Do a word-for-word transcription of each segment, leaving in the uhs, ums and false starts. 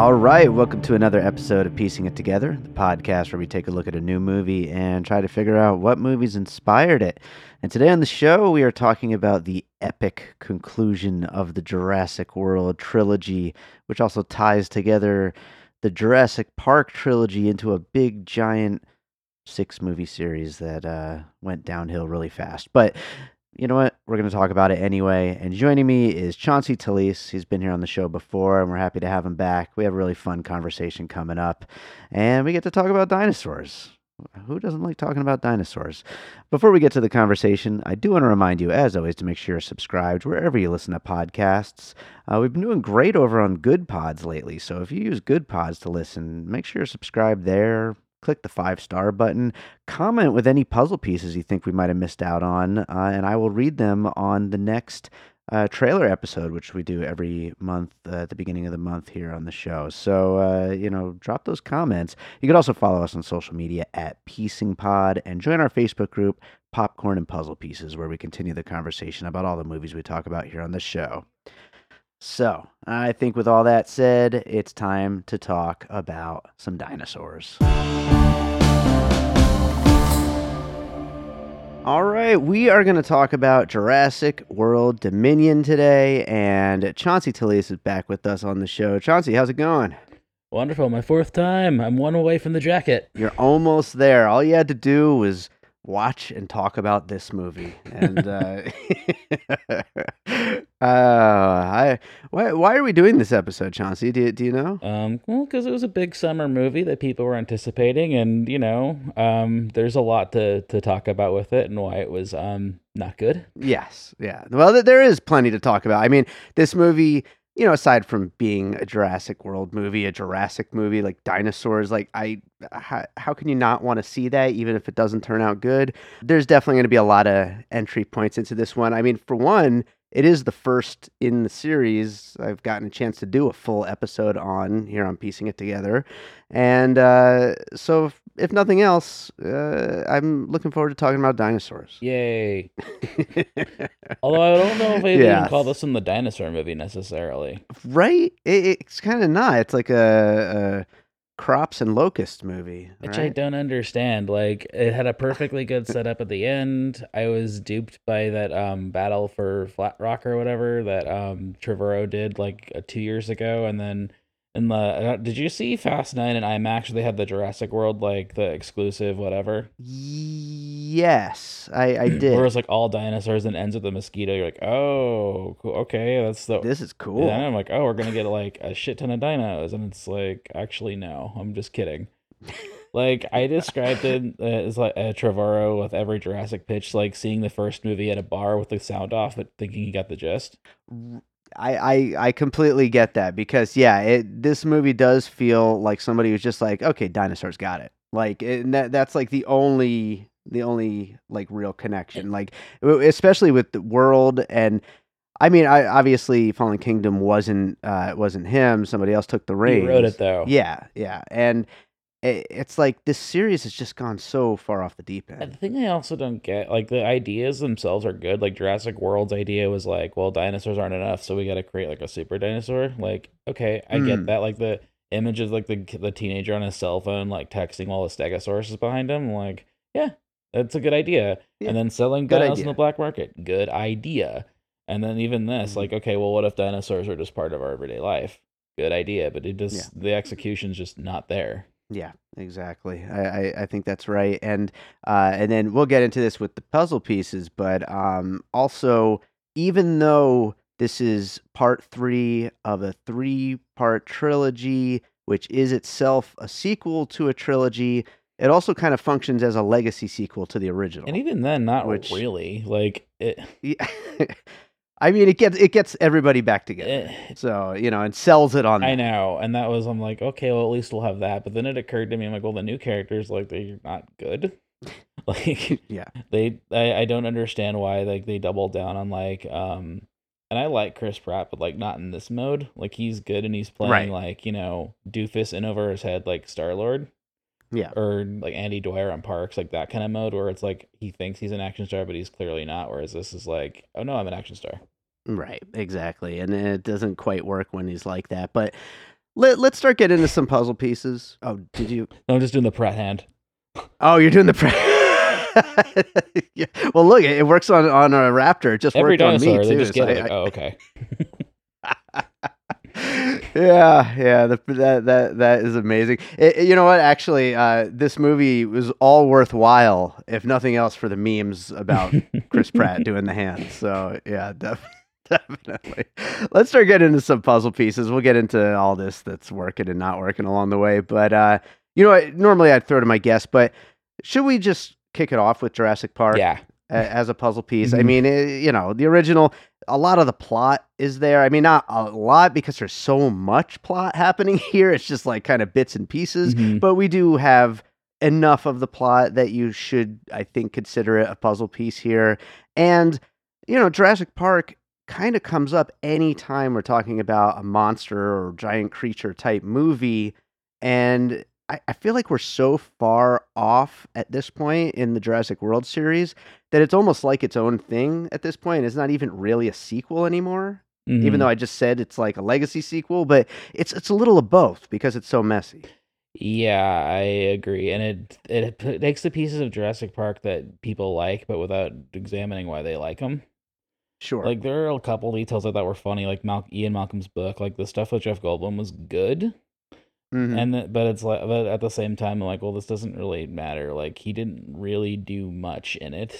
All right, welcome to another episode of Piecing It Together, the podcast where we take a look at a new movie and try to figure out what movies inspired it. And today on the show, we are talking about the epic conclusion of the Jurassic World trilogy, which also ties together the Jurassic Park trilogy into a big, giant six-movie series that uh, went downhill really fast. But you know what? We're going to talk about it anyway. And joining me is Chauncey Talese. He's been here on the show before, and we're happy to have him back. We have a really fun conversation coming up, and we get to talk about dinosaurs. Who doesn't like talking about dinosaurs? Before we get to the conversation, I do want to remind you, as always, to make sure you're subscribed wherever you listen to podcasts. Uh, we've been doing great over on Good Pods lately, so if you use Good Pods to listen, make sure you're subscribed there. Click the five-star button, comment with any puzzle pieces you think we might have missed out on, uh, and I will read them on the next uh, trailer episode, which we do every month uh, at the beginning of the month here on the show. So, uh, you know, drop those comments. You can also follow us on social media at Piecing Pod and join our Facebook group, Popcorn and Puzzle Pieces, where we continue the conversation about all the movies we talk about here on the show. So, I think with all that said, it's time to talk about some dinosaurs. All right, we are going to talk about Jurassic World Dominion today, and Chauncey Talese is back with us on the show. Chauncey, how's it going? Wonderful, my fourth time. I'm one away from the jacket. You're almost there. All you had to do was watch and talk about this movie, and uh, uh, I why why are we doing this episode, Chauncey? Do do you know? Um, well, because it was a big summer movie that people were anticipating, and you know, um, there's a lot to to talk about with it and why it was um not good. Yes, yeah. Well, there is plenty to talk about. I mean, this movie, you know, aside from being a Jurassic World movie, a Jurassic movie, like dinosaurs, like I, how, how can you not want to see that, even if it doesn't turn out good? There's definitely going to be a lot of entry points into this one. I mean, for one, it is the first in the series I've gotten a chance to do a full episode on here on Piecing It Together. And uh, so if, if nothing else, uh, I'm looking forward to talking about dinosaurs. Yay. Although I don't know if they Yes. even call this one the dinosaur movie necessarily. Right? It, it's kind of not. It's like a, a crops and locust movie. Which I right? don't understand. Like, it had a perfectly good setup at the end. I was duped by that um battle for Flat Rock or whatever that um Trevorrow did like uh, two years ago, and then in the uh, did you see Fast Nine and IMAX? They had the Jurassic World, like the exclusive whatever. Yes, I, I did. Where it's like all dinosaurs and ends with a mosquito. You're like, oh, cool, okay, that's the. This is cool. Yeah, and I'm like, oh, we're gonna get like a shit ton of dinos, and it's like, actually, no, I'm just kidding. Like, I described it as like a Trevorrow with every Jurassic pitch, like seeing the first movie at a bar with the sound off, but thinking he got the gist. I, I, I completely get that because, yeah, it, this movie does feel like somebody was just like, okay, dinosaurs got it. Like, it, that that's like the only, the only like real connection. Like, especially with the world and. I mean, I obviously Fallen Kingdom wasn't uh, wasn't him. Somebody else took the reins. He wrote it though. Yeah, yeah, and it, it's like this series has just gone so far off the deep And the end. thing I also don't get, like the ideas themselves are good. Like Jurassic World's idea was like, well, dinosaurs aren't enough, so we got to create like a super dinosaur. Like, okay, I Mm. get that. Like the image of like the the teenager on his cell phone, like texting while the Stegosaurus is behind him. Like, yeah, that's a good idea. Yeah, And then selling good dinos idea. in the black market, good idea. And then even this, Mhm. like, okay, well, what if dinosaurs are just part of our everyday life? Good idea, but it just Yeah. the execution's just not there. Yeah, exactly. I, I, I think that's right. And uh, and then we'll get into this with the puzzle pieces, but um, also, even though this is part three of a three-part trilogy, which is itself a sequel to a trilogy, it also kind of functions as a legacy sequel to the original. And even then, not Which- really. Like it. Yeah. I mean, it gets it gets everybody back together. Eh, So, you know, and sells it on I that. know, and that was I'm like, okay, well at least we'll have that. But then it occurred to me, I'm like, well, the new characters like they're not good. Like Yeah. they, I, I don't understand why like they doubled down on like um, and I like Chris Pratt, but like not in this mode. Like he's good and he's playing Right. like you know doofus in over his head like Star Lord. Yeah. Or like Andy Dwyer on Parks, like that kind of mode where it's like he thinks he's an action star, but he's clearly not. Whereas this is like, oh no, I'm an action star. Right, exactly. And it doesn't quite work when he's like that. But let, let's start getting into some puzzle pieces. Oh, did you? No, I'm just doing the Pratt hand. Oh, you're doing the. Pre- yeah. Well, look, it works on on a raptor. It just Every worked on dinosaur, me they too. just get so it. I- Like, oh, okay. yeah, yeah, the, that that that is amazing. It, it- you know what? Actually, uh, this movie was all worthwhile, if nothing else, for the memes about Chris Pratt doing the hands. So yeah, def- definitely. Let's start getting into some puzzle pieces. We'll get into all this that's working and not working along the way. But uh, you know, what? Normally I'd throw to my guest, but should we just kick it off with Jurassic Park? Yeah. a- As a puzzle piece. I Mhm. mean, it, you know, the original, a lot of the plot is there. I mean, not a lot because there's so much plot happening here. It's just like kind of bits and pieces, Mhm. but we do have enough of the plot that you should, I think, consider it a puzzle piece here. And, you know, Jurassic Park kind of comes up anytime we're talking about a monster or giant creature type movie. And I, I feel like we're so far off at this point in the Jurassic World series that it's almost like its own thing at this point. It's not even really a sequel anymore, even Mhm. though I just said it's like a legacy sequel, but it's it's a little of both because it's so messy. Yeah, I agree, and it it p- takes the pieces of Jurassic Park that people like, but without examining why they like them. Sure. Like there are a couple details I thought were funny, like Mal- Ian Malcolm's book, like the stuff with Jeff Goldblum was good, Mhm. and th- but it's like, but at the same time, I'm like, well, this doesn't really matter. Like he didn't really do much in it.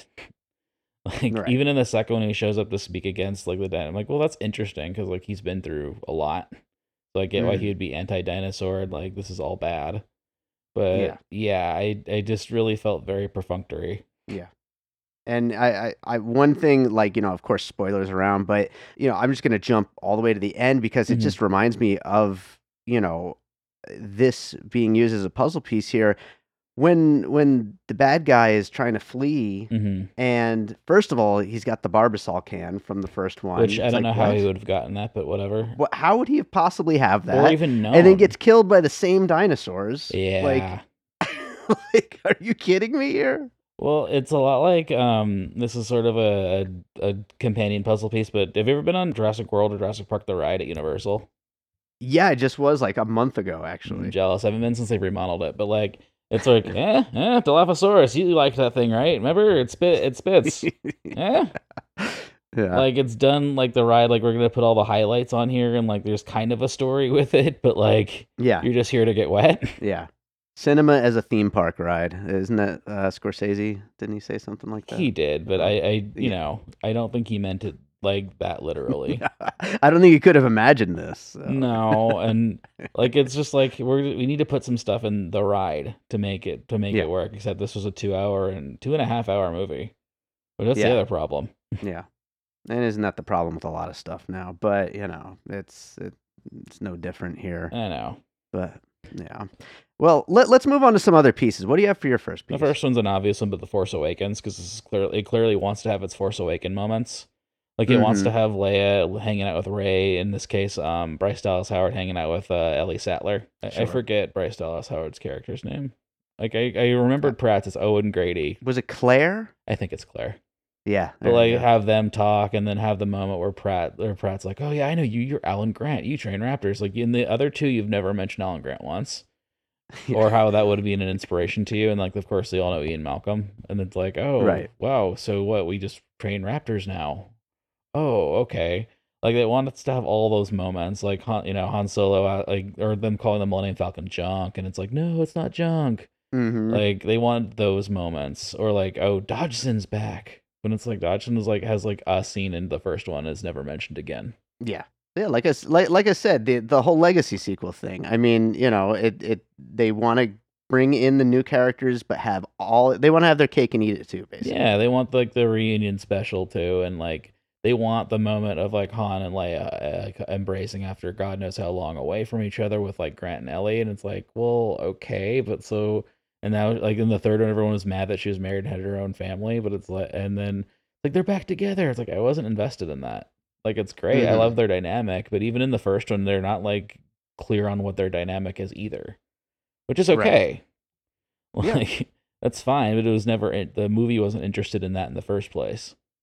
Like Right. even in the second one, he shows up to speak against like the dino. I'm like, well, that's interesting because like he's been through a lot, so I get why Mhm. he would be anti-dinosaur. And, like this is all bad, but Yeah. yeah, I I just really felt very perfunctory. Yeah. And I, I, I, one thing, like, you know, of course, spoilers around, but, you know, I'm just going to jump all the way to the end because it Mhm. just reminds me of, you know, this being used as a puzzle piece here. When, when the bad guy is trying to flee, hmm and first of all, he's got the Barbasol can from the first one. Which I It's don't like, know how what? he would have gotten that, but whatever. What, how would he have possibly have Or that? even known. And then gets killed by the same dinosaurs. Like, Yeah. like, are you kidding me here? Well, it's a lot like um. This is sort of a, a a companion puzzle piece, but have you ever been on Jurassic World or Jurassic Park the ride at Universal? Yeah, it just was like a month ago, I'm actually. jealous. I haven't been since they remodeled it, but like it's like eh, eh, Dilophosaurus. You liked that thing, right? Remember it spit it spits. eh? Yeah. Like it's done like the ride. Like we're gonna put all the highlights on here, and like there's kind of a story with it, but like Yeah. you're just here to get wet. Yeah. Cinema as a theme park ride. Isn't that uh, Scorsese? Didn't he say something like that? He did, but Oh, I, I, you yeah. know, I don't think he meant it like that literally. I don't think he could have imagined this. So. No, and like it's just like we're we need to put some stuff in the ride to make it to make Yeah. it work. Except this was a two hour and two and a half hour movie, but that's the Yeah. other problem. Yeah. And isn't that the problem with a lot of stuff now? But, you know, it's it, it's no different here. I know But, yeah. Well, let, let's move on to some other pieces. What do you have for your first piece? the first one's an obvious one, but the Force Awakens because this is clearly it clearly wants to have its Force Awaken moments. Like it wants Mhm. to have Leia hanging out with Rey. In this case, um, Bryce Dallas Howard hanging out with uh, Ellie Sattler. I, I Sure. forget Bryce Dallas Howard's character's name. Like I, I remembered Pratt's as Owen Grady. Was it Claire? I think it's Claire. Yeah. But there like you go. have them talk and then have the moment where Pratt or Pratt's like, "Oh yeah, I know you. You're Alan Grant. You train raptors." Like in the other two, you've never mentioned Alan Grant once, Yeah. or how that would have been an inspiration to you. And like, of course, they all know Ian Malcolm, and it's like, "Oh, Right. wow. So what? We just train raptors now." Oh, okay. Like they want us to have all those moments, like Han, you know, Han Solo, uh, like or them calling the Millennium Falcon junk, and it's like, no, it's not junk. Mhm. Like they want those moments, or like, oh, Dodgson's back. When it's like Dodgson is like has like a scene in the first one is never mentioned again. Yeah. Yeah, like I, s- like, like I said, the the whole legacy sequel thing. I mean, you know, it it they want to bring in the new characters, but have all they want to have their cake and eat it too, basically. Yeah, they want like the reunion special too, and like they want the moment of like Han and Leia uh, embracing after God knows how long away from each other with like Grant and Ellie, and it's like, well, okay, but so and now like in the third one, everyone was mad that she was married and had her own family, but it's like, and then like they're back together. It's like I wasn't invested in that. Like it's great, I Mhm. love their dynamic, but even in the first one, they're not like clear on what their dynamic is either, which is Right. okay. Yeah. Like that's fine, but it was never the movie wasn't interested in that in the first place.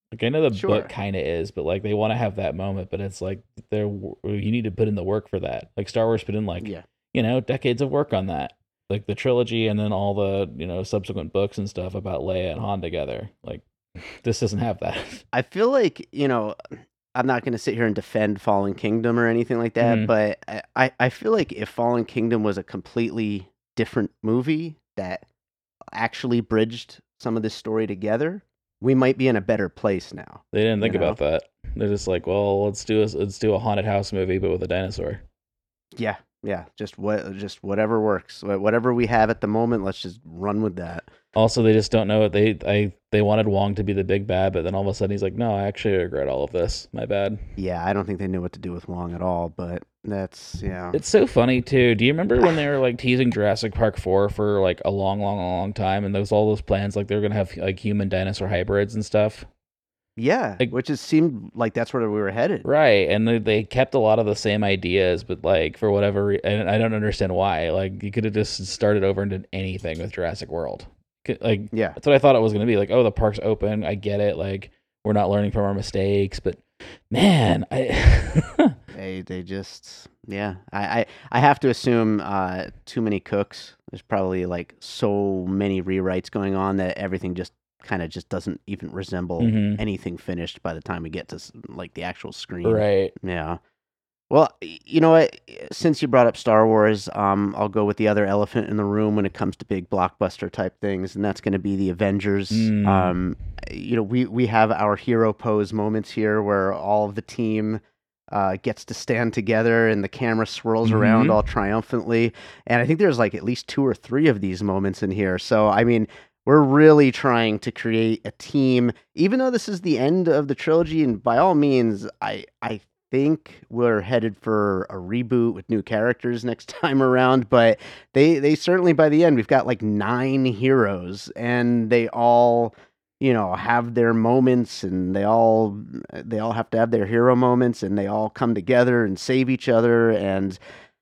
Like I know the Sure. book kind of is, but like they want to have that moment, but it's like they're you need to put in the work for that. Like Star Wars put in like Yeah. you know decades of work on that, like the trilogy and then all the you know subsequent books and stuff about Leia and Han together. Like this doesn't have that. I feel like, you know, I'm not going to sit here and defend Fallen Kingdom or anything like that, Mhm. but I, I I feel like if Fallen Kingdom was a completely different movie that actually bridged some of this story together, we might be in a better place now. They didn't You think know? about that. They're just like, well, let's do a let's do a haunted house movie, but with a dinosaur. Yeah, yeah. Just what, just whatever works. Wha- Whatever we have at the moment, let's just run with that. Also, they just don't know it. They I they wanted Wong to be the big bad, but then all of a sudden he's like, no, I actually regret all of this. My bad. Yeah, I don't think they knew what to do with Wong at all, but that's yeah. It's so funny too. Do you remember when they were like teasing Jurassic Park four for like a long, long, long time, and there was all those plans like they were gonna have like human dinosaur hybrids and stuff? Yeah, Like which it seemed like that's where we were headed. right, and they, they kept a lot of the same ideas, but like for whatever, re- and I don't understand why. Like you could have just started over and did anything with Jurassic World. Could- Like Yeah. that's what I thought it was gonna be. Like, oh, the park's open. I get it. Like we're not learning from our mistakes, but man, I They they just yeah. I I, I have to assume uh too many cooks. There's probably like so many rewrites going on that everything just kind of just doesn't even resemble Mhm. anything finished by the time we get to s- like the actual screen. right. Yeah. Well, y- you know what? Since you brought up Star Wars, um, I'll go with the other elephant in the room when it comes to big blockbuster type things, and that's going to be the Avengers. Mm. Um, you know, we we have our hero pose moments here where all of the team uh, gets to stand together and the camera swirls around Mhm. all triumphantly. And I think there's like at least two or three of these moments in here. So, I mean, we're really trying to create a team, even though this is the end of the trilogy. And by all means, I I think we're headed for a reboot with new characters next time around. But they they certainly by the end we've got like nine heroes, and they all you know have their moments, and they all they all have to have their hero moments, and they all come together and save each other. And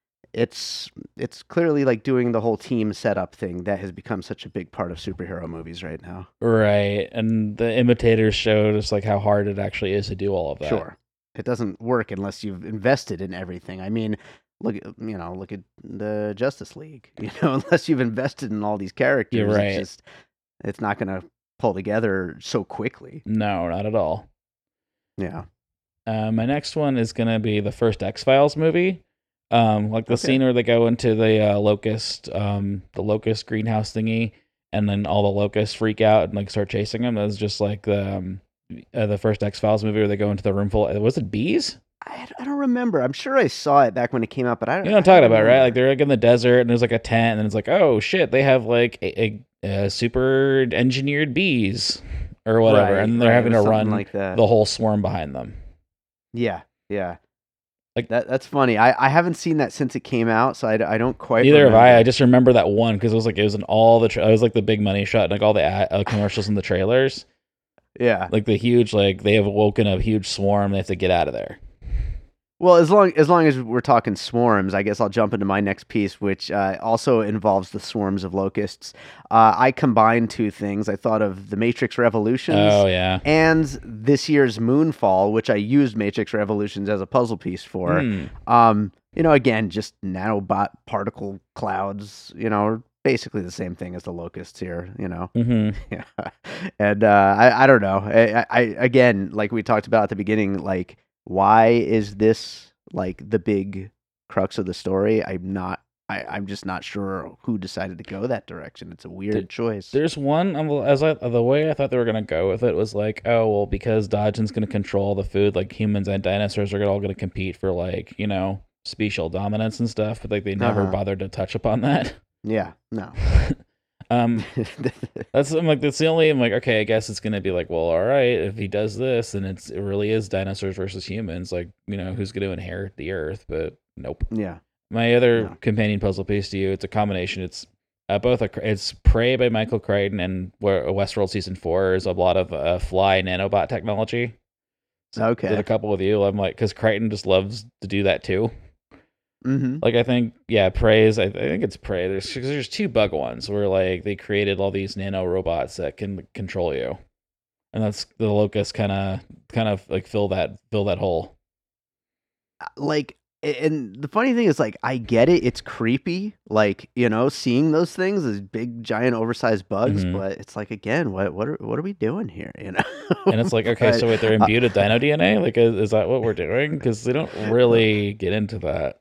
it's it's clearly like doing the whole team setup thing that has become such a big part of superhero movies right now. Right. And the imitators showed us like how hard it actually is to do all of that. Sure, it doesn't work unless you've invested in everything. I mean, look at you know look at the Justice League. You know, unless you've invested in all these characters, You're right. it's just it's not going to pull together so quickly. No, not at all. Yeah. Uh, my next one is gonna be the first X Files movie. Um, like the Okay. scene where they go into the uh, locust, um, the locust greenhouse thingy, and then all the locusts freak out and like start chasing them. That's just like the um, uh, the first X Files movie where they go into the room full. Was it bees? I, I don't remember. I'm sure I saw it back when it came out, but I don't. You know what I I'm don't talking about, right? Like remember. they're like in the desert and there's like a tent, and then it's like, oh shit, they have like a, a, a super engineered bees or whatever, Right, and they're right, it having was to something run like that. the whole swarm behind them. Yeah, yeah. Like- that. That's funny. I, I haven't seen that since it came out, so I, d- I don't quite. Neither have I. remember. I just remember that one because it was like it was in all the. Tra- it was like the big money shot, like all the ad- uh, commercials in the trailers, Yeah. like the huge, like they have awoken a huge swarm. They have to get out of there. Well, as long as long as we're talking swarms, I guess I'll jump into my next piece, which uh, also involves the swarms of locusts. Uh, I combined two things. I thought of the Matrix Revolutions Oh yeah. and this year's Moonfall, which I used Matrix Revolutions as a puzzle piece for. Hmm. Um, you know, again, just nanobot particle clouds. You know, are basically the same thing as the locusts here. You know. Mm-hmm. Yeah, and uh, I I don't know. I, I again, like we talked about at the beginning, like why is this like the big crux of the story? I'm not. I, I'm just not sure who decided to go that direction. It's a weird There- choice. There's one um, as I the way I thought they were gonna go with it was like, oh well, because Dodgen's gonna control the food, like humans and dinosaurs are all gonna compete for like you know special dominance and stuff, but like they never Uh-huh. bothered to touch upon that. Yeah. No. um, that's I'm like that's the only I'm like okay, I guess it's gonna be like, well, all right, if he does this, then it's it really is dinosaurs versus humans. Like you know who's gonna inherit the earth? But nope. yeah. My other No. companion puzzle piece to you, it's a combination. It's uh, both a it's Prey by Michael Crichton and where Westworld season four is a lot of uh, fly nanobot technology. Did a Okay. couple with you. I'm like, because Crichton just loves to do that too. Mm-hmm. Like I think, yeah, Prey is. I, I think it's Prey. There's 'cause there's two bug ones where like they created all these nano robots that can control you, and that's the locusts kind of kind of like fill that fill that hole. Like, and the funny thing is, like, I get it. It's creepy, like, you know, seeing those things, those big, giant, oversized bugs. Mhm. But it's like, again, what what are what are we doing here? You know? And it's like, okay, But so wait, they're uh, imbued with dino D N A? Like, is, is that what we're doing? Because they don't really get into that.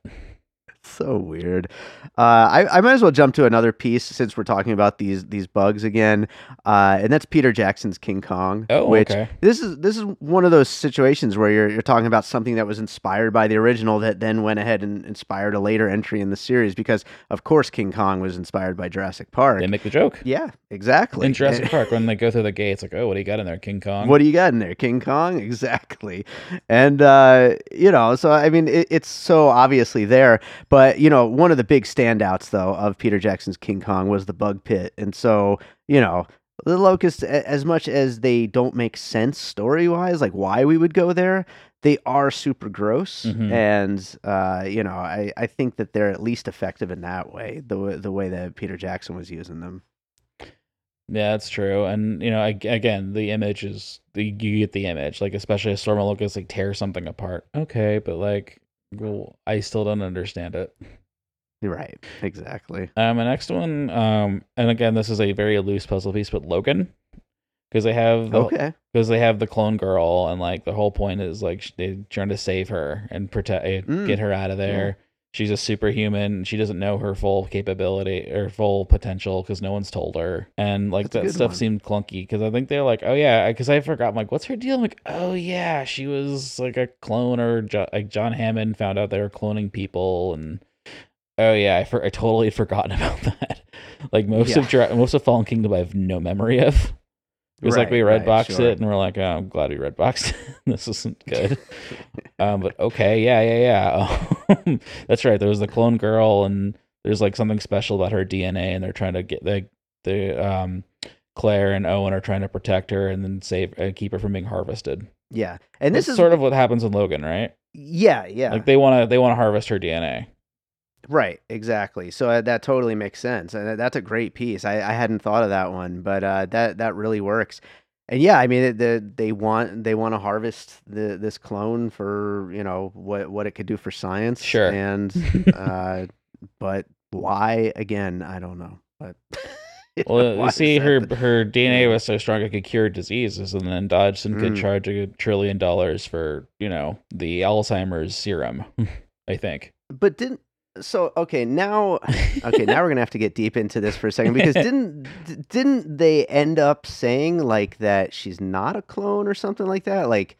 so weird. Uh, I, I might as well jump to another piece since we're talking about these these bugs again, uh, and that's Peter Jackson's King Kong. Oh, Which okay. this is this is one of those situations where you're you're talking about something that was inspired by the original that then went ahead and inspired a later entry in the series. Because of course King Kong was inspired by Jurassic Park. They make the joke. Yeah, exactly. In Jurassic Park, when they go through the gates, like, oh, what do you got in there, King Kong? What do you got in there, King Kong? Exactly. And, uh, you know, so, I mean, it, it's so obviously there. But, you know, one of the big standouts, though, of Peter Jackson's King Kong was the bug pit. And so, you know, the locusts, a- as much as they don't make sense story-wise, like why we would go there, they are super gross. Mhm. And, uh, you know, I, I think that they're at least effective in that way, the, w- the way that Peter Jackson was using them. Yeah, that's true. And, you know, ag- again, the image is, the, you get the image, like, especially a storm of locusts, like, tear something apart. Okay, but, like, well, I still don't understand it. Right, exactly. Um, the next one, um, and again, this is a very loose puzzle piece, but Logan, because they have the Okay. because they have the clone girl, and like the whole point is like sh- they're trying to save her and protect, eh, Mm, get her out of yeah. there. She's a superhuman. She doesn't know her full capability or full potential because no one's told her. And like That's a that good stuff one. seemed clunky because I think they're like, oh yeah, because I forgot. I'm like, what's her deal? I'm like, oh yeah, she was like a clone, or jo- like John Hammond found out they were cloning people, and oh yeah, I, for- I totally had forgotten about that. Like most Yeah. of Dra- most of Fallen Kingdom, I have no memory of. It was like we Right, red right, boxed sure. it, and we're like, oh, I'm glad we red boxed it. This isn't good. um, but okay, yeah, yeah, yeah. That's right. There was the clone girl, and there's like something special about her D N A, and they're trying to get the the um Claire and Owen are trying to protect her and then save and keep her from being harvested. Yeah, and This this is is sort of what happens in Logan, right? yeah, yeah, Like they want to they want to harvest her D N A. right, exactly. So uh, that totally makes sense, and that- that's a great piece. I, I hadn't thought of that one, but uh, that that really works. And yeah, I mean, it, the, they want they want to harvest the this clone for you know what what it could do for science. Sure. And uh, but why again? I don't know. But Well, why you is see, that her the- her D N A yeah. was so strong it could cure diseases, and then Dodgson could Mm. charge a trillion dollars for you know the Alzheimer's serum. I think. But didn't so okay now okay now we're gonna have to get deep into this for a second because didn't d- didn't they end up saying like that she's not a clone or something like that? Like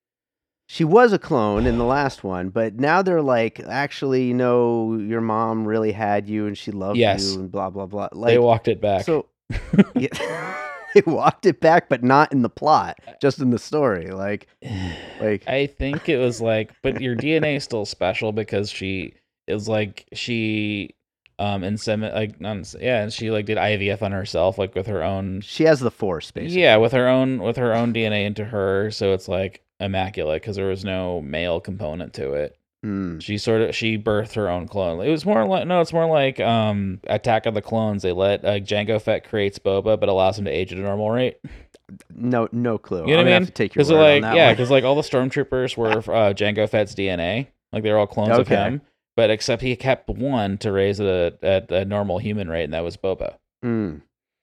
she was a clone in the last one, but now they're like, actually, no, your mom really had you and she loved Yes. you and blah blah blah. They Like walked it back. so, yeah, they walked it back, but not in the plot, just in the story. Like, like I think it was like, but your D N A is still special because she is like she um insemin like not ins- yeah, and she like did I V F on herself like with her own she has the force, basically. yeah with her own with her own D N A into her, so it's like immaculate because there was no male component to it. Mm. She sort of she birthed her own clone. It was more like no, it's more like um Attack of the Clones. They let uh, Jango Fett creates Boba, but allows him to age at a normal rate. No, no clue. You know I'm what I gonna mean? have to take your Because word like on that yeah, one. because like all the stormtroopers were uh, Jango Fett's D N A. Like they were all clones of Okay. him, but except he kept one to raise it at, at a normal human rate, and that was Boba. Mm.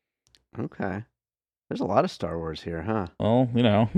Okay. There's a lot of Star Wars here, huh? Well, you know.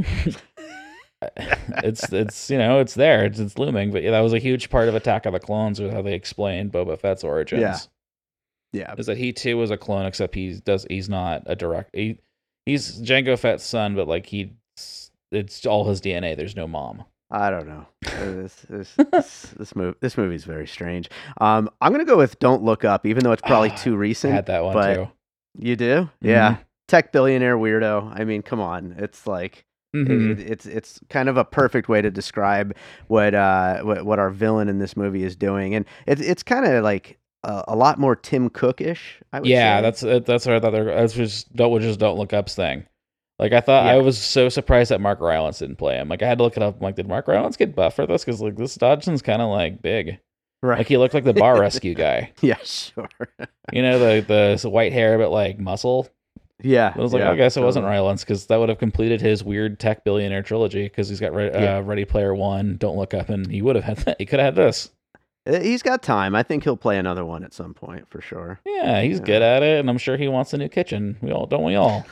it's it's you know it's there it's, it's looming, but yeah, that was a huge part of Attack of the Clones with how they explained Boba Fett's origins. Yeah. Yeah. Is that he too was a clone, except he does he's not a direct he, he's Jango Fett's son, but like he it's all his D N A. There's no mom. I don't know. Uh, This this this, this movie this movie's very strange. Um, I'm gonna go with Don't Look Up, even though it's probably Ah, too I recent. had that one but too. You do? Yeah. Tech billionaire weirdo. I mean, come on. It's like it- Mhm. it, it's it's kind of a perfect way to describe what uh what, what our villain in this movie is doing, and it's it's kind of like a, a lot more Tim Cookish. I would Yeah, say. that's uh, that's what I thought. They're, that's just don't just don't look up's thing. Like I thought, Yeah. I was so surprised that Mark Rylance didn't play him. Like I had to look it up. I'm like, did Mark Rylance get buff for this? Because like this Dodgson's kind of like big. right. Like he looked like the bar rescue guy. Yeah, sure. You know, the the white hair but like muscle. Yeah, I was like, yeah, I guess it wasn't totally. Rylance because that would have completed his weird tech billionaire trilogy because he's got Re- Yeah. uh, Ready Player One, Don't Look Up, and he would have had that. He could have had this. Uh, He's got time. I think he'll play another one at some point for sure. Yeah, he's good Yeah. at it, and I'm sure he wants a new kitchen. We all don't we all?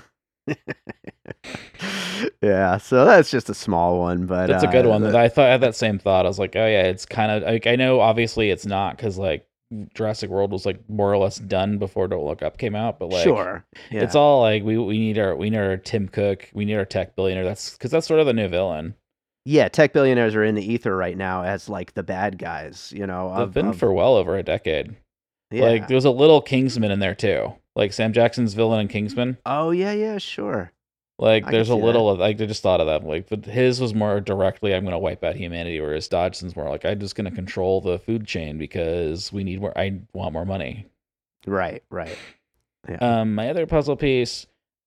Yeah, so that's just a small one, but That's a good uh one. the, I thought I had that same thought. I was like, oh yeah, it's kind of like I know obviously it's not because like Jurassic World was like more or less done before Don't Look Up came out, but like sure. it's Yeah. all like we we need our we need our Tim Cook, we need our tech billionaire. That's because that's sort of the new villain. Yeah, tech billionaires are in the ether right now as like the bad guys, you know, They've of been of for well over a decade. Like yeah. there was a little Kingsman in there too. Like Sam Jackson's villain in Kingsman. Oh yeah, yeah, sure. Like I could there's a see that. little of like I just thought of that. Like but his was more directly I'm gonna wipe out humanity, whereas Dodgson's more like I'm just gonna control the food chain because we need more I want more money. Right, right. Yeah. Um my other puzzle piece,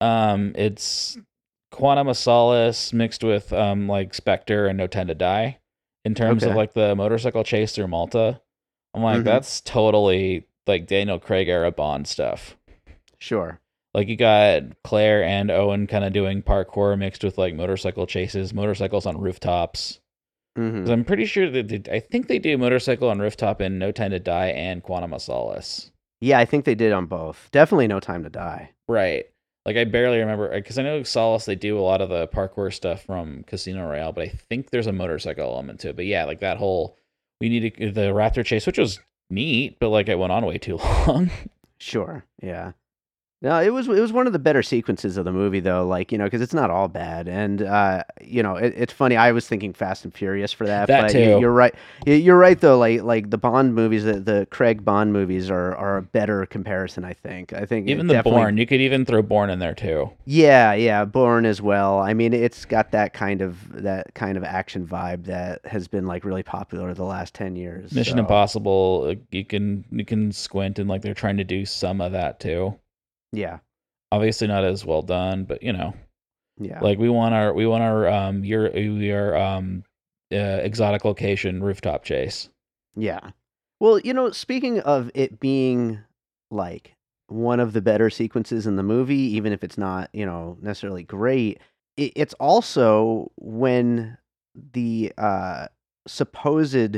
um it's Quantum of Solace mixed with um like Spectre and No Time to Die in terms of Okay. like the motorcycle chase through Malta. I'm like, Mhm. that's totally like Daniel Craig era Bond stuff. Sure. Like you got Claire and Owen kind of doing parkour mixed with like motorcycle chases, motorcycles on rooftops. Because Mhm. I'm pretty sure that they, I think they do motorcycle on rooftop in No Time to Die and Quantum of Solace. Yeah, I think they did on both. Definitely No Time to Die. Right. Like I barely remember because I know Solace they do a lot of the parkour stuff from Casino Royale, but I think there's a motorcycle element to it. But yeah, like that whole we need to, the raptor chase, which was neat, but like it went on way too long. Sure. Yeah. No, it was it was one of the better sequences of the movie though, like, you know, because it's not all bad, and uh, you know, it, it's funny. I was thinking Fast and Furious for that, That but you, too. you're right. You- You're right though. Like like the Bond movies, the, the Craig Bond movies are are a better comparison. I think. I think Even it the definitely. Bourne, you could even throw Bourne in there too. Yeah, yeah, Bourne as well. I mean, it's got that kind of that kind of action vibe that has been like really popular the last ten years. Mission So Impossible, uh, you can you can squint and like they're trying to do some of that too. yeah, Obviously not as well done, but you know, yeah, like we want our we want our um your we are um uh, exotic location rooftop chase. yeah. Well, you know, speaking of it being like one of the better sequences in the movie, even if it's not, you know, necessarily great, it, it's also when the uh, supposed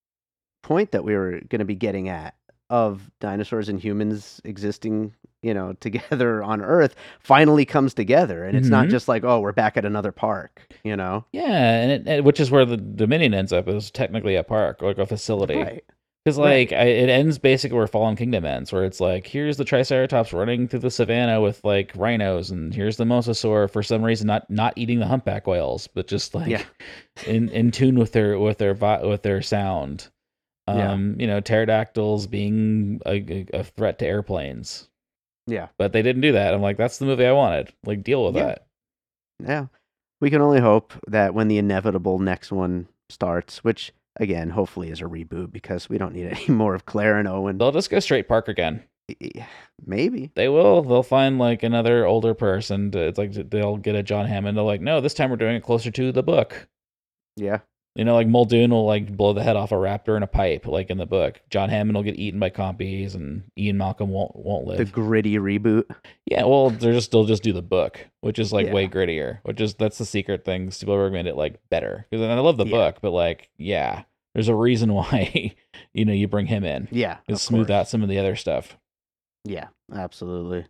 point that we were going to be getting at of dinosaurs and humans existing, you know, together on Earth finally comes together, and it's not Mm-hmm. just like, oh, we're back at another park, you know? Yeah, and it, it- which is where the Dominion ends up is technically a park, like a facility. Right, Because right. like I, it ends basically where Fallen Kingdom ends, where it's like here's the Triceratops running through the savannah with like rhinos, and here's the Mosasaur for some reason not not eating the humpback whales, but just Yeah, like in in tune with their with their vi- with their sound. yeah, Um, you know, pterodactyls being a, a a threat to airplanes, yeah, but they didn't do that. I'm like, that's the movie I wanted. Like, deal with yeah, that. yeah. We can only hope that when the inevitable next one starts, which again, hopefully is a reboot because we don't need any more of Claire and Owen. They'll just go straight park again. Yeah, maybe. They will. They'll find like another older person. To, it's like they'll get a John Hammond. They're like, no, this time we're doing it closer to the book. Yeah, You know, like Muldoon will like blow the head off a raptor in a pipe, like in the book. John Hammond will get eaten by compies, and Ian Malcolm won't won't the live. gritty reboot. Yeah, well, they're just they'll just do the book, which is like Yeah. way grittier. Which is that's the secret thing. Spielberg made it like better because I love the Yeah. book, but like yeah, there's a reason why you know you bring him in Yeah, to of smooth course. out some of the other stuff. Yeah, absolutely.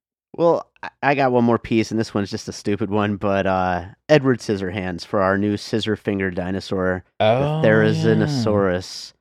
Well, I- I got one more piece, and this one's just a stupid one, but uh, Edward Scissorhands for our new scissor finger dinosaur, Oh, the yeah. Therizinosaurus,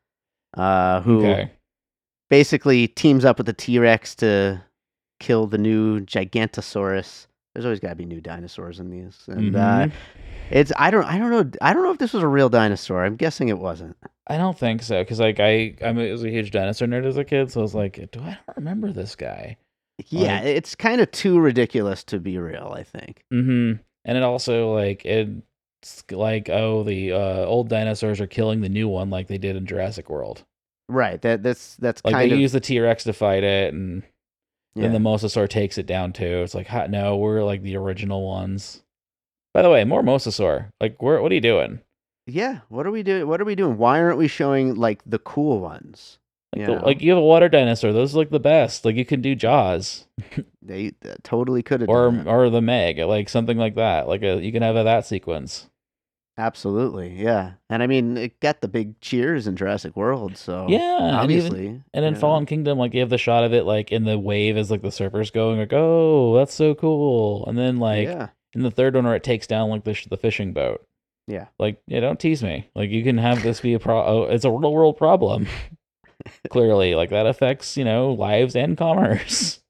uh, who Okay. basically teams up with the T Rex to kill the new Gigantosaurus. There's always got to be new dinosaurs in these, and uh, Mhm. it's I don't I don't know I don't know if this was a real dinosaur. I'm guessing it wasn't. I don't think so because like I I was a huge dinosaur nerd as a kid, so I was like, do I don't remember this guy? Yeah, Like- it's kind of too ridiculous to be real, I think. Mm-hmm. And it also like it's like oh the uh, old dinosaurs are killing the new one like they did in Jurassic World. Right. That that's that's Like kind they of use the T Rex to fight it, and yeah. then the Mosasaur takes it down too. It's like, "Ha- no, we're like the original ones. By the way, more Mosasaur. Like, where? What are you doing? Yeah, what are we doing? What are we doing? Why aren't we showing like the cool ones? Like You the, know, like you have a water dinosaur. Those are like the best. Like you can do Jaws they uh, totally could have or done that. or the Meg, like something like that. Like a you can have a, that sequence. Absolutely, yeah. And I mean, it got the big cheers in Jurassic World, so Yeah, and even obviously, and you in know, Fallen Kingdom, like you have the shot of it like in the wave as like the surfers going like, oh, that's so cool. And then like yeah, in the third one where it takes down like the sh- the fishing boat. yeah. Like, yeah, don't tease me. Like you can have this be a pro. Oh, it's a real world problem. Clearly, like that affects you know lives and commerce.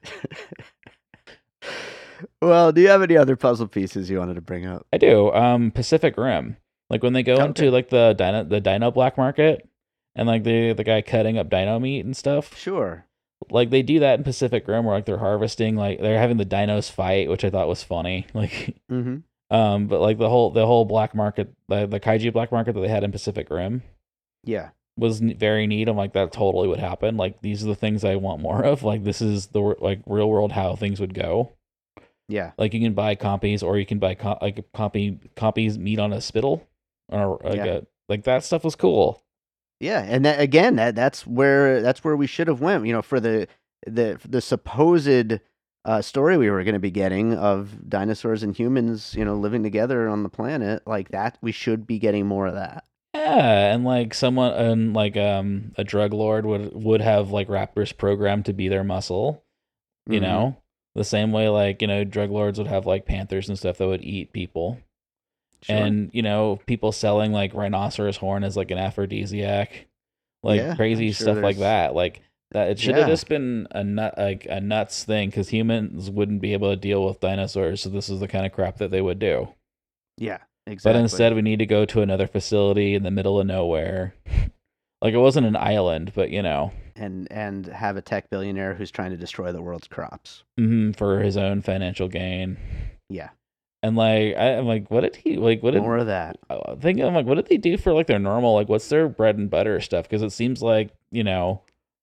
Well, do you have any other puzzle pieces you wanted to bring up? I do. Um, Pacific Rim. Like when they go Okay, into like the dino the dino black market, and like the the guy cutting up dino meat and stuff. sure. Like they do that in Pacific Rim, where like they're harvesting, like they're having the dinos fight, which I thought was funny. Like, Mm-hmm. um, but like the whole the whole black market, the the kaiju black market that they had in Pacific Rim Yeah, was n- very neat. I'm like that totally would happen. Like these are the things I want more of. Like this is the r- like real world how things would go. yeah, Like you can buy copies, or you can buy co- like copy copies meat on a spittle, or like yeah, a like that stuff was cool. yeah. And that again, that that's where that's where we should have went. You know, for the the the supposed uh, story we were going to be getting of dinosaurs and humans, you know, living together on the planet, like that, we should be getting more of that. Yeah, and like someone and like um a drug lord would would have like raptors programmed to be their muscle, you Mm-hmm. know? The same way like, you know, drug lords would have like panthers and stuff that would eat people. Sure. And, you know, people selling like rhinoceros horn as like an aphrodisiac, like Yeah, I'm crazy sure stuff like there's. that. Like that it should have Yeah, just been a nut like a nuts thing cuz humans wouldn't be able to deal with dinosaurs, so this is the kind of crap that they would do. yeah, But exactly. instead, we need to go to another facility in the middle of nowhere. Like it wasn't an island, but you know, And and have a tech billionaire who's trying to destroy the world's crops. mhm, for his own financial gain. Yeah, And like, I, I'm like, what did he like? What did more of that. I think? I'm like, what did they do for like their normal? Like, what's their bread and butter stuff? Because it seems like you know,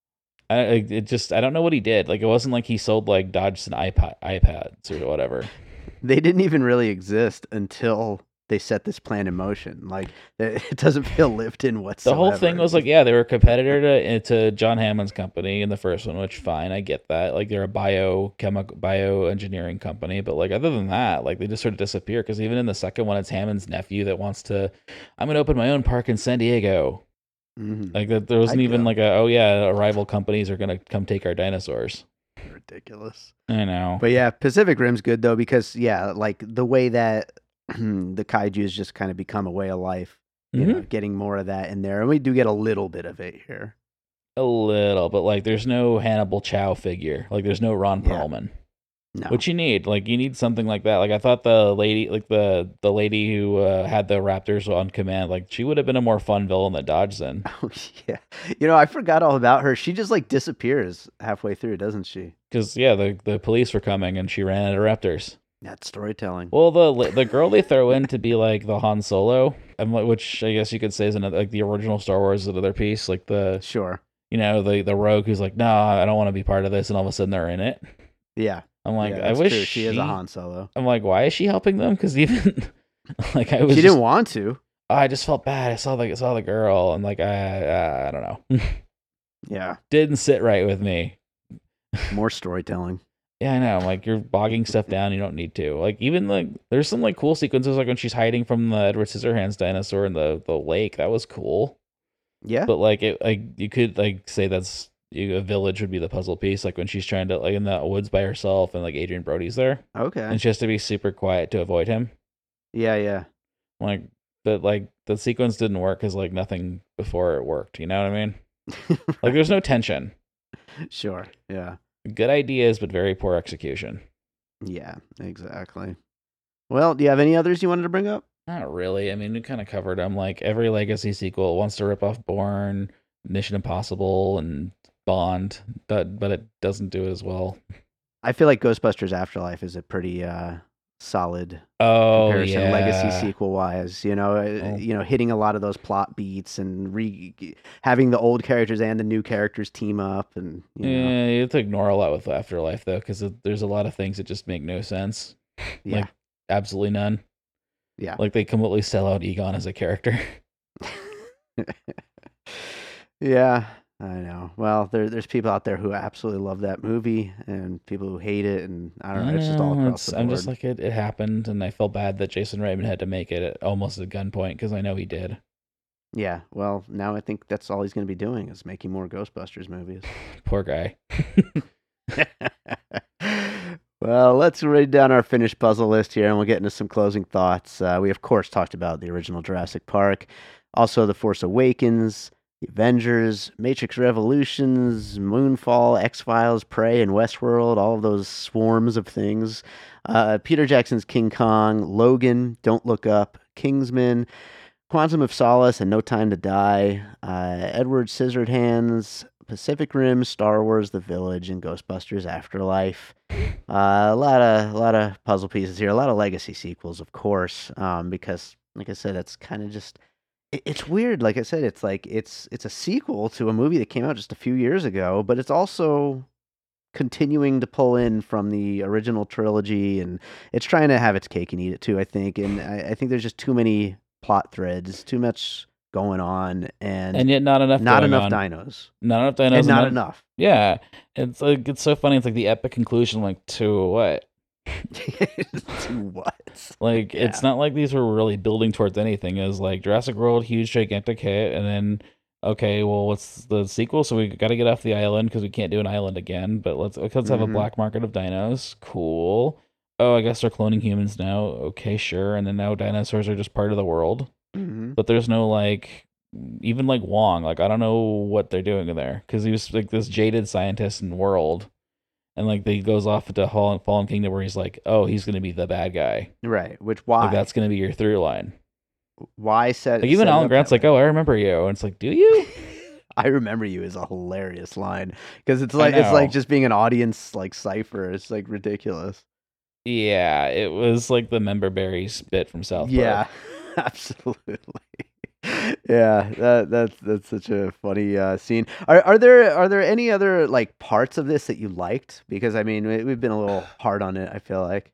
I I- it just I don't know what he did. Like, it wasn't like he sold like Dodgson iPod iPads or whatever. They didn't even really exist until they set this plan in motion. Like it doesn't feel lived in The whole thing whatsoever. was like, yeah, they were a competitor to to John Hammond's company in the first one, which fine, I get that. Like they're a biochemical bioengineering company, but like other than that, like they just sort of disappear. Because even in the second one, it's Hammond's nephew that wants to, I'm gonna open my own park in San Diego. Mhm. Like that, there wasn't I'd even go. like a, oh yeah, rival companies are gonna come take our dinosaurs. Ridiculous. I know. But yeah, Pacific Rim's good though because yeah, like the way that the kaiju's just kind of become a way of life. You know, Mhm. getting more of that in there, and we do get a little bit of it here. A little, but like there's no Hannibal Chow figure. Like there's no Ron Yeah. Perlman. No. Which you need, like you need something like that. Like I thought the lady, like the the lady who uh, had the Raptors on command, like she would have been a more fun villain than Dodgson. Oh yeah. You know, I forgot all about her. She just like disappears halfway through, doesn't she? Because yeah, the the police were coming and she ran out of Raptors. That's storytelling. Well, the the girl they throw in to be like the Han Solo, and like, which I guess you could say is another like the original Star Wars is another piece, like the Sure. you know the the rogue who's like, no, I don't want to be part of this, and all of a sudden they're in it. Yeah. I'm like, Yeah, I that's wish true. she, She is a Han Solo. I'm like, why is she helping them? Because even like I was She just didn't want to. oh, I just felt bad. I saw the I saw the girl, and like I uh, I don't know, Yeah. didn't sit right with me. More storytelling. Yeah, I know. Like you're bogging stuff down. You don't need to. Like even like there's some like cool sequences like when she's hiding from the Edward Scissorhands dinosaur in the the lake. That was cool. Yeah. But like it like you could like say that's you, a village would be the puzzle piece. Like when she's trying to like in the woods by herself and like Adrian Brody's there Okay. and she has to be super quiet to avoid him. Yeah, yeah. Like but like the sequence didn't work because like nothing before it worked. You know what I mean? Like there's no tension. Sure. Yeah. Good ideas, but very poor execution. Yeah, exactly. Well, do you have any others you wanted to bring up? Not really. I mean, we kind of covered them. Like every Legacy sequel wants to rip off Bourne, Mission Impossible, and Bond, but but it doesn't do it as well. I feel like Ghostbusters Afterlife is a pretty uh, solid Oh comparison, yeah, legacy sequel wise. You know, uh, Oh. you know, hitting a lot of those plot beats and re having the old characters and the new characters team up, and you know, Yeah, you have to ignore a lot with Afterlife though, because there's a lot of things that just make no sense. yeah, Like absolutely none. yeah, Like they completely sell out Egon as a character. yeah. I know. Well, there there's people out there who absolutely love that movie, and people who hate it, and I don't I know. It's just all know across it's. the I'm just board. like it. It happened, and I feel bad that Jason Reitman had to make it at, almost at gunpoint because I know he did. Yeah. Well, now I think that's all he's going to be doing is making more Ghostbusters movies. Poor guy. Well, let's read down our finished puzzle list here, and we'll get into some closing thoughts. Uh, we, of course, talked about the original Jurassic Park, also The Force Awakens, The Avengers, Matrix Revolutions, Moonfall, X-Files, Prey, and Westworld, all of those swarms of things. Uh, Peter Jackson's King Kong, Logan, Don't Look Up, Kingsman, Quantum of Solace, and No Time to Die, uh, Edward Scissorhands, Pacific Rim, Star Wars: The Village, and Ghostbusters: Afterlife. Uh, a lot of a lot of puzzle pieces here. A lot of legacy sequels, of course, um, because, like I said, that's kind of just it, it's weird. Like I said, it's like it's it's a sequel to a movie that came out just a few years ago, but it's also continuing to pull in from the original trilogy, and it's trying to have its cake and eat it too. I think, and I, I think there's just too many plot threads, too much going on, and And yet not enough not going enough on. dinos, Not enough dinos. and not enough. Yeah, it's like it's so funny. It's like the epic conclusion, like to what? To what? Like Yeah. it's not like these were really building towards anything. It was like Jurassic World, huge gigantic hit, and then okay, well, what's the sequel? So we got to get off the island because we can't do an island again. But let's let's have a Mhm. black market of dinos. Cool. Oh, I guess they're cloning humans now. Okay, sure. And then now dinosaurs are just part of the world. Mhm. But there's no like even like Wong, like I don't know what they're doing in there because he was like this jaded scientist in World, and like he goes off into Fallen, Fallen Kingdom where he's like, oh, he's gonna be the bad guy, Right. Which why? like that's gonna be your through line. Why set? Like even set it Alan up Grant's that like, way? oh, I remember you, and it's like, do you? I remember you is a hilarious line because it's like it's know. like just being an audience like cipher. It's like ridiculous. Yeah, it was like the Member Berries bit from South Yeah, Park. absolutely. Yeah, that that's that's such a funny uh, scene. Are are there are there any other like parts of this that you liked? Because I mean, we- we've been a little hard on it. I feel like.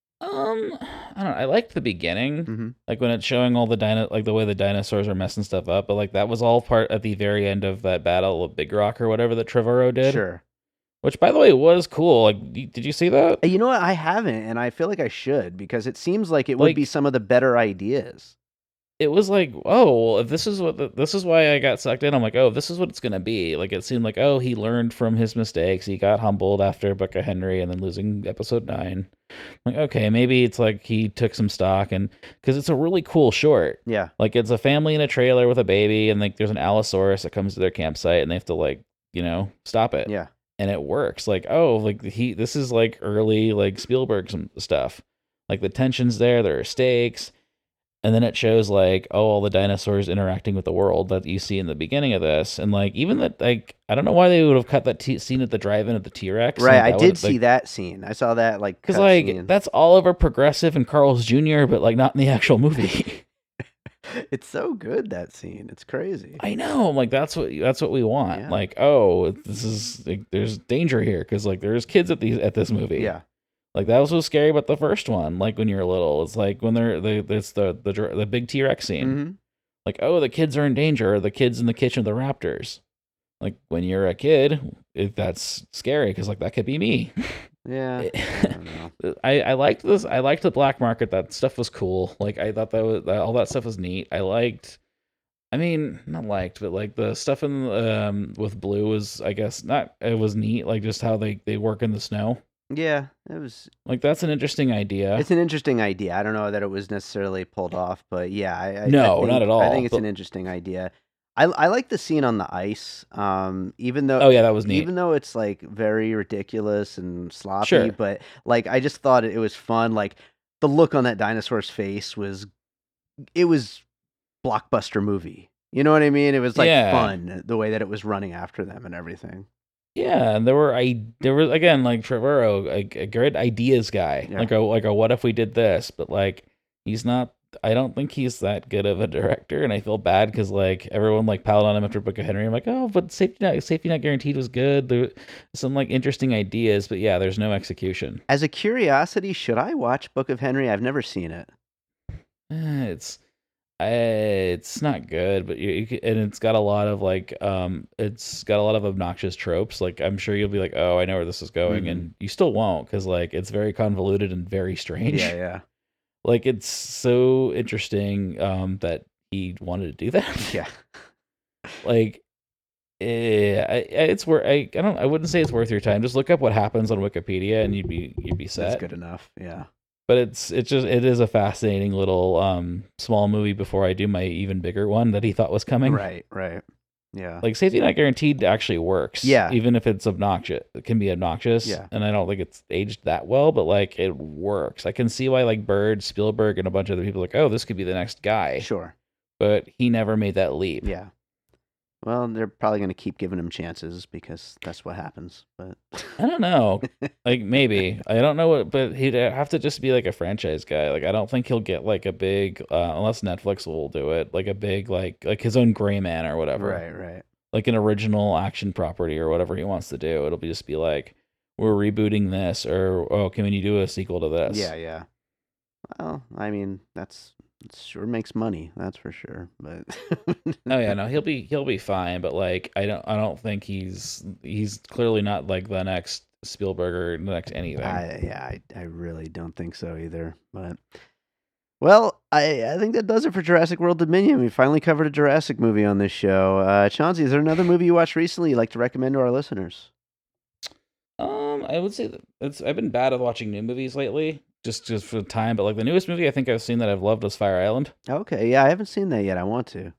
Um, I don't know. I liked the beginning, Mm-hmm. like when it's showing all the dino, like the way the dinosaurs are messing stuff up. But like that was all part at the very end of that battle of Big Rock or whatever that Trevorrow did. Sure. Which, by the way, was cool. Like, y- did you see that? You know what? I haven't, and I feel like I should because it seems like it would Like- be some of the better ideas. It was like, oh, well, if this is what the, this is why I got sucked in. I'm like, oh, this is what it's gonna be. Like, it seemed like, oh, he learned from his mistakes. He got humbled after Book of Henry and then losing Episode Nine. Like, okay, maybe it's like he took some stock and because it's a really cool short. Yeah. Like, it's a family in a trailer with a baby, and like there's an Allosaurus that comes to their campsite, and they have to like, you know, stop it. Yeah. And it works. Like, oh, like he, this is like early like Spielberg some stuff. Like the tension's there, there are stakes. And then it shows like, oh, all the dinosaurs interacting with the world that you see in the beginning of this, and like even that, like I don't know why they would have cut that t- scene at the drive-in of the T-Rex. Right. Like, I that did would, see like, that scene. I saw that like because cut like scene. that's Oliver Progressive and Carl's Junior, but like not in the actual movie. It's so good, that scene. It's crazy. I know. I'm like that's what that's what we want. Yeah. Like, oh, this is like there's danger here because like there's kids at these at this movie. Yeah. Like that was so scary about the first one. Like when you were little, it's like when they're they it's the the dr- the big T Rex scene. Mm-hmm. Like, oh, the kids are in danger. Or the kids in the kitchen with the raptors. Like when you're a kid, it, that's scary because like that could be me. Yeah. I don't know. I, I liked this. I liked the black market. That stuff was cool. Like I thought that was that, all that stuff was neat. I liked. I mean, not liked, but like the stuff in um with Blue was, I guess, not. It was neat. Like just how they they work in the snow. Yeah, it was. Like that's an interesting idea. It's an interesting idea. I don't know that it was necessarily pulled off, but yeah, I, I No, I think, not at I all, think it's but- an interesting idea. I I like the scene on the ice. Um, even though Oh yeah, that was neat. even though it's like very ridiculous and sloppy, Sure. but like I just thought it was fun. Like the look on that dinosaur's face was, it was blockbuster movie. You know what I mean? It was like Yeah. fun the way that it was running after them and everything. Yeah, and there were I there was again like Trevorrow, a, a great ideas guy. Yeah. Like a like a what if we did this, but like he's not. I don't think he's that good of a director, and I feel bad because like everyone like piled on him after Book of Henry. I'm like, oh, but safety not safety not guaranteed was good. There some like interesting ideas, but yeah, there's no execution. As a curiosity, should I watch Book of Henry? I've never seen it. Eh, it's I, it's not good, but you, you can, and it's got a lot of like um it's got a lot of obnoxious tropes. Like I'm sure you'll be like, oh, I know where this is going, Mhm. and you still won't because like it's very convoluted and very strange. Yeah, yeah, Like it's so interesting um that he wanted to do that. yeah. Like eh, I, I- it's worth. I, I don't. I wouldn't say it's worth your time. Just look up what happens on Wikipedia, and you'd be you'd be That's set. good enough. Yeah. But it's it's just it is a fascinating little um small movie before I do my even bigger one that he thought was coming. Right, right. Yeah. Like Safety Not Guaranteed actually works. Yeah. Even if it's obnoxious. It can be obnoxious. Yeah. And I don't think it's aged that well, but like it works. I can see why like Bird, Spielberg, and a bunch of other people are like, oh, this could be the next guy. Sure. But he never made that leap. Yeah. Well, they're probably going to keep giving him chances because that's what happens. But I don't know. Like maybe. I don't know what, but he'd have to just be like a franchise guy. Like I don't think he'll get like a big uh, unless Netflix will do it, like a big like like his own Gray Man or whatever. right, right. Like an original action property or whatever he wants to do. It'll be just be like we're rebooting this or oh, can you do a sequel to this? Yeah, yeah. Well, I mean, that's it sure makes money, that's for sure. But Oh yeah, no, he'll be he'll be fine, but like I don't I don't think he's he's clearly not like the next Spielberg or the next anything. I, yeah, I, I really don't think so either. But well, I, I think that does it for Jurassic World Dominion. We finally covered a Jurassic movie on this show. Uh, Chauncey, is there another movie you watched recently you'd like to recommend to our listeners? Um, I would say that it's I've been bad at watching new movies lately, just just for the time. But like the newest movie I think I've seen that I've loved was Fire Island. Okay, yeah, I haven't seen that yet. I want to.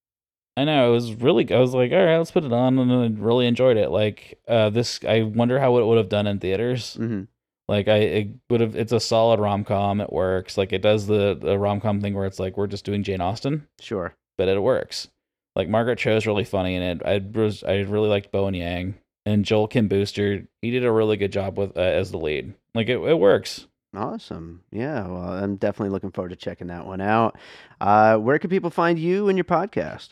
I know it was really. I was like, all right, let's put it on, and I really enjoyed it. Like, uh, this. I wonder how it would have done in theaters. Mm-hmm. Like, I it would have. It's a solid rom com. It works. Like, it does the the rom com thing where it's like we're just doing Jane Austen, Sure. but it works. Like Margaret Cho's really funny in it. I was I really liked Bowen Yang and Joel Kim Booster. He did a really good job with uh, as the lead. Like, it it works. Awesome. Yeah, well, I'm definitely looking forward to checking that one out. Uh, where can people find you and your podcast?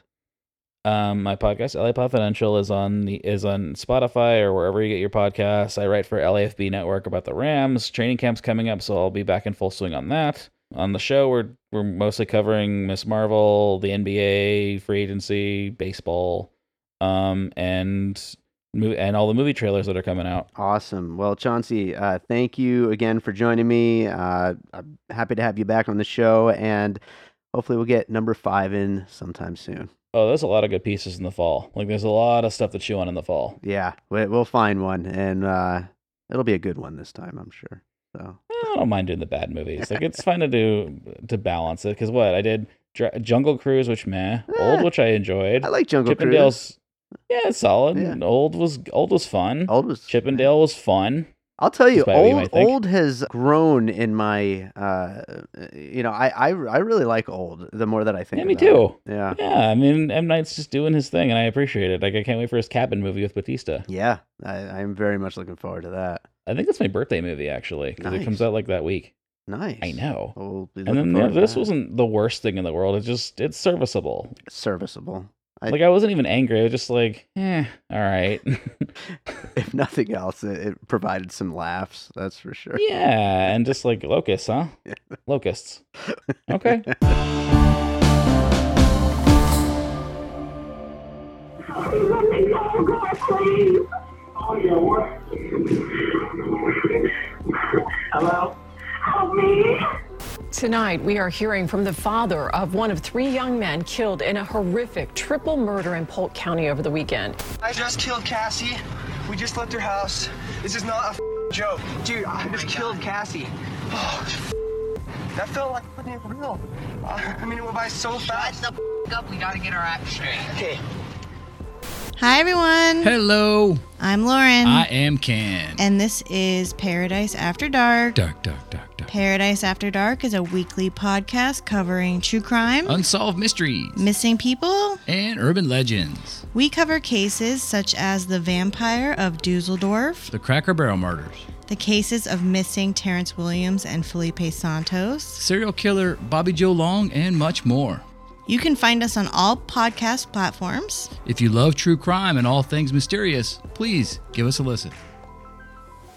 Um, my podcast, L A Podfidential, is on the is on Spotify or wherever you get your podcasts. I write for L A F B Network about the Rams. Training camp's coming up, so I'll be back in full swing on that. On the show, we're we're mostly covering Miz Marvel, the N B A, free agency, baseball, um, and mo- and all the movie trailers that are coming out. Awesome. Well, Chauncey, uh, thank you again for joining me. Uh, I'm happy to have you back on the show, and hopefully we'll get number five in sometime soon. Oh, there's a lot of good pieces in the fall. Like, there's a lot of stuff to chew on in the fall. Yeah, we, we'll find one, and uh, it'll be a good one this time, I'm sure. So I don't mind doing the bad movies. Like, it's fun to do to balance it. Because what I did, Dr- Jungle Cruise, which meh, Eh, old, which I enjoyed. I like Jungle Cruise. Chippendales, yeah, it's solid. Yeah. Old was old was fun. Old was Chippendale was fun. I'll tell you, despite what you old might think. old has grown in my. Uh, you know, I, I I really like old. The more that I think, Yeah, me about it. too. Yeah, Yeah, I mean, M. Night's just doing his thing, and I appreciate it. Like, I can't wait for his Cabin movie with Batista. yeah. I, I'm very much looking forward to that. I think that's my birthday movie, actually, because Nice. it comes out like that week. Nice. I know. We'll be And looking then you know, forward to this that. wasn't the worst thing in the world. It's just it's serviceable. serviceable. I- Like, I wasn't even angry. I was just like, eh, all right. If nothing else, it, it provided some laughs. That's for sure. Yeah, and just like locusts, huh? Locusts. Okay. Let me go, God, please. Oh, yeah, what? Hello? Help me. Tonight, we are hearing from the father of one of three young men killed in a horrific triple murder in Polk County over the weekend. I just killed Cassie. We just left her house. This is not a f- joke. Dude, I just killed Cassie. Oh, f- that felt like fucking real. Uh, I mean, it went by so fast. Shut the f- up. We gotta get our act straight. Okay. Hi, everyone. Hello, I'm Lauren. I am Ken. And this is Paradise After Dark. Dark, dark, dark, dark. Paradise After Dark is a weekly podcast covering true crime, Unsolved mysteries missing people. and urban legends. We cover cases such as the vampire of Dusseldorf, The Cracker Barrel murders. the cases of missing Terrence Williams and Felipe Santos. Serial killer Bobby Joe Long, and much more. You can find us on all podcast platforms. If you love true crime and all things mysterious, please give us a listen.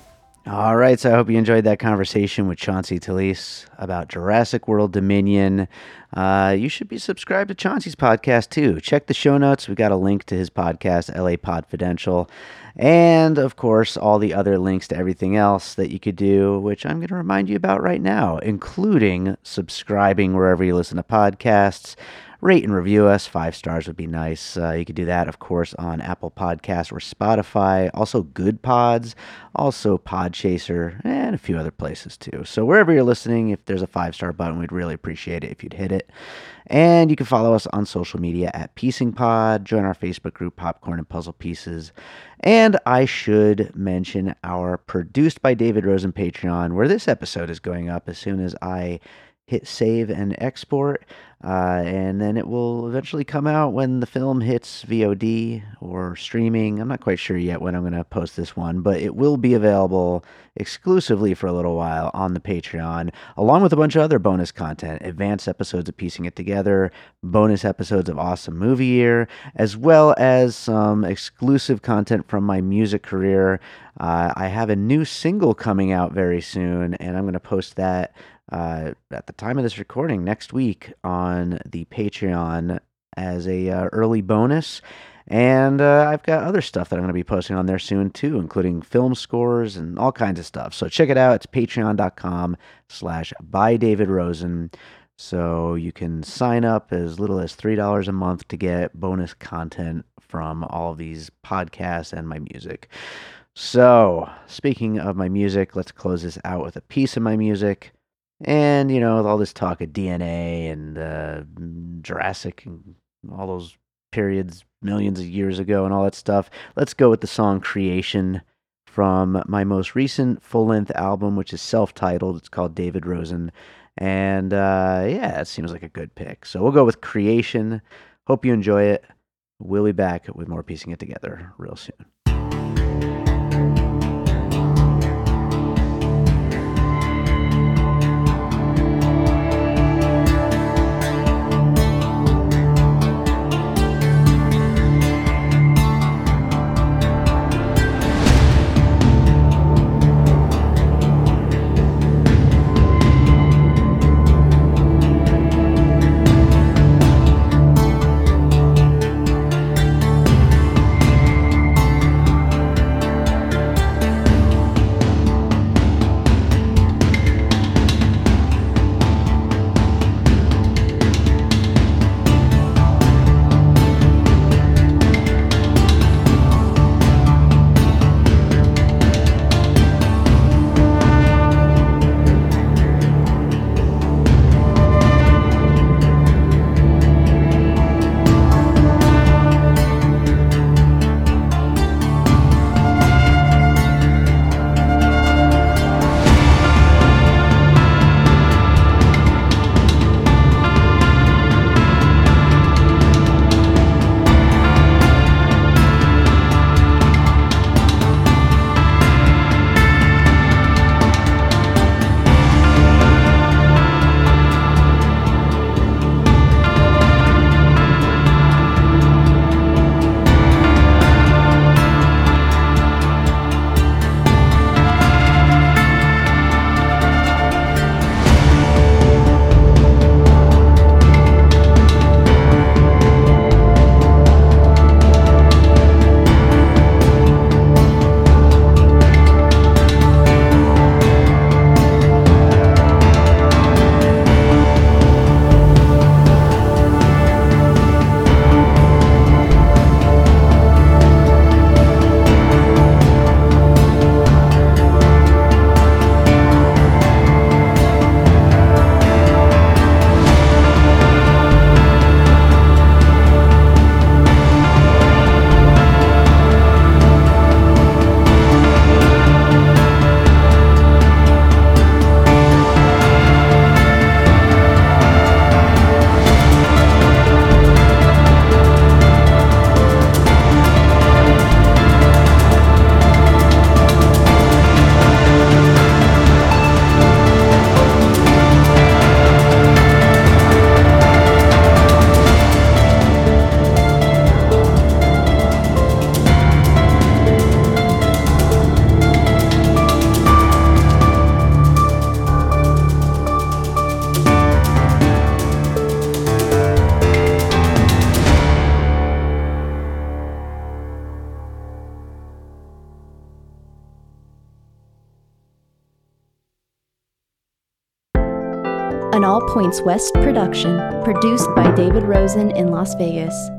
All right, so I hope you enjoyed that conversation with Chauncey Talese about Jurassic World Dominion. Uh, you should be subscribed to Chauncey's podcast too. Check the show notes. We got a link to his podcast, L A Podfidential, and of course, all the other links to everything else that you could do, which I'm going to remind you about right now, including subscribing wherever you listen to podcasts. Rate and review us. Five stars would be nice. Uh, you could do that, of course, on Apple Podcasts or Spotify. Also, Good Pods, also Podchaser, and a few other places too. So wherever you're listening, if there's a five-star button, we'd really appreciate it if you'd hit it. And you can follow us on social media at Piecing Pod. Join our Facebook group, Popcorn and Puzzle Pieces. And I should mention our Produced by David Rosen Patreon, where this episode is going up as soon as I hit save and export, uh, and then it will eventually come out when the film hits V O D or streaming. I'm not quite sure yet when I'm going to post this one, but it will be available exclusively for a little while on the Patreon, along with a bunch of other bonus content, advanced episodes of Piecing It Together, bonus episodes of Awesome Movie Year, as well as some exclusive content from my music career. Uh, I have a new single coming out very soon, and I'm going to post that Uh, at the time of this recording next week on the Patreon as a uh, early bonus. And uh, I've got other stuff that I'm going to be posting on there soon too, including film scores and all kinds of stuff. So check it out. It's patreon.com slash by David Rosen. So you can sign up as little as three dollars a month to get bonus content from all of these podcasts and my music. So speaking of my music, let's close this out with a piece of my music. And, you know, with all this talk of D N A and uh, Jurassic and all those periods millions of years ago and all that stuff, let's go with the song Creation from my most recent full-length album, which is self-titled. It's called David Rosen. And, uh, yeah, it seems like a good pick. So we'll go with Creation. Hope you enjoy it. We'll be back with more Piecing It Together real soon. An All Points West production, produced by David Rosen in Las Vegas.